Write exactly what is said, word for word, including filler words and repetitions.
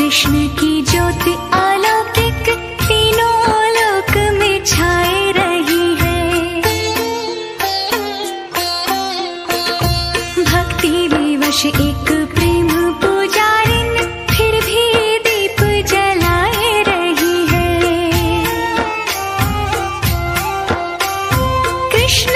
कृष्ण की ज्योति अलौकिक तीनों लोक में छाए रही है। भक्ति विवश एक प्रेम पुजारिन फिर भी दीप जलाए रही है। कृष्ण